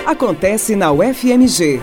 acontece na UFMG.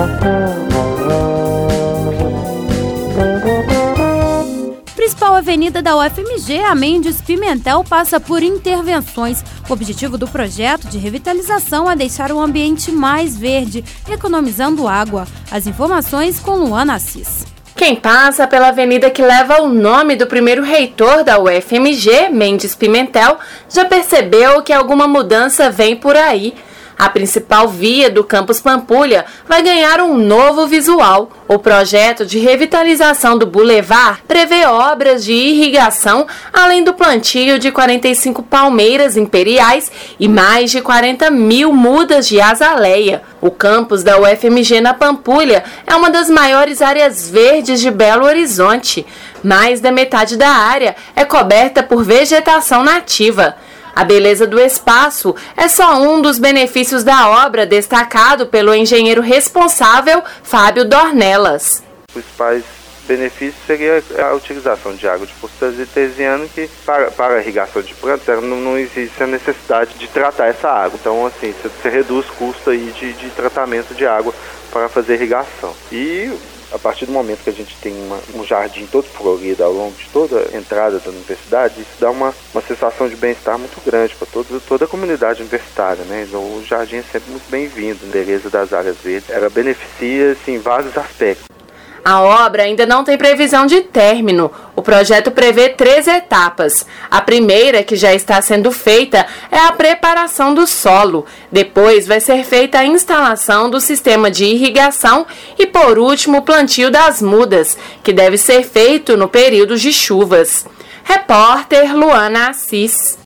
Principal avenida da UFMG, a Mendes Pimentel, passa por intervenções. O objetivo do projeto de revitalização é deixar o ambiente mais verde, economizando água. As informações com Luana Assis. Quem passa pela avenida que leva o nome do primeiro reitor da UFMG, Mendes Pimentel, já percebeu que alguma mudança vem por aí. A principal via do campus Pampulha vai ganhar um novo visual. O projeto de revitalização do Boulevard prevê obras de irrigação, além do plantio de 45 palmeiras imperiais e mais de 40 mil mudas de azaleia. O campus da UFMG na Pampulha é uma das maiores áreas verdes de Belo Horizonte. Mais da metade da área é coberta por vegetação nativa. A beleza do espaço é só um dos benefícios da obra, destacado pelo engenheiro responsável, Fábio Dornelas. Os principais benefícios seria a utilização de água de poço artesiano, que para a irrigação de plantas não existe a necessidade de tratar essa água. Então, assim, você reduz o custo aí de tratamento de água para fazer irrigação. E a partir do momento que a gente tem um jardim todo florido ao longo de toda a entrada da universidade, isso dá uma sensação de bem-estar muito grande para toda a comunidade universitária, né? Então, o jardim é sempre muito bem-vindo. A beleza das áreas verdes, ela beneficia em vários aspectos. A obra ainda não tem previsão de término. O projeto prevê 3 etapas. A primeira, que já está sendo feita, é a preparação do solo. Depois vai ser feita a instalação do sistema de irrigação e, por último, o plantio das mudas, que deve ser feito no período de chuvas. Repórter Luana Assis.